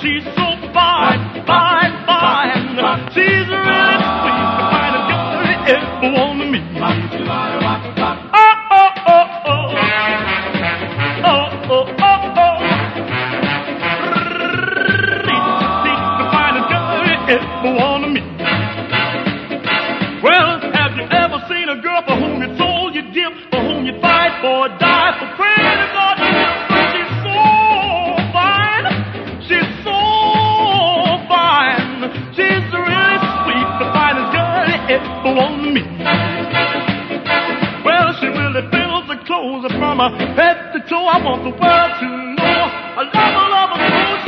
she's so fine, fine, fine. She's really sweet, the finest girl you ever want to meet. Oh, oh, oh, oh. Oh, oh, oh, oh. She's the finest girl you ever want to meet. Well, have you ever seen a girl for whom you sold your give, for whom you fight for, die for, pray to God? She's so fine, she's so fine, she's really sweet, the finest girl you ever want to meet. Well, she really fills the clothes from her head to toe. I want the world to know I love her, love her so.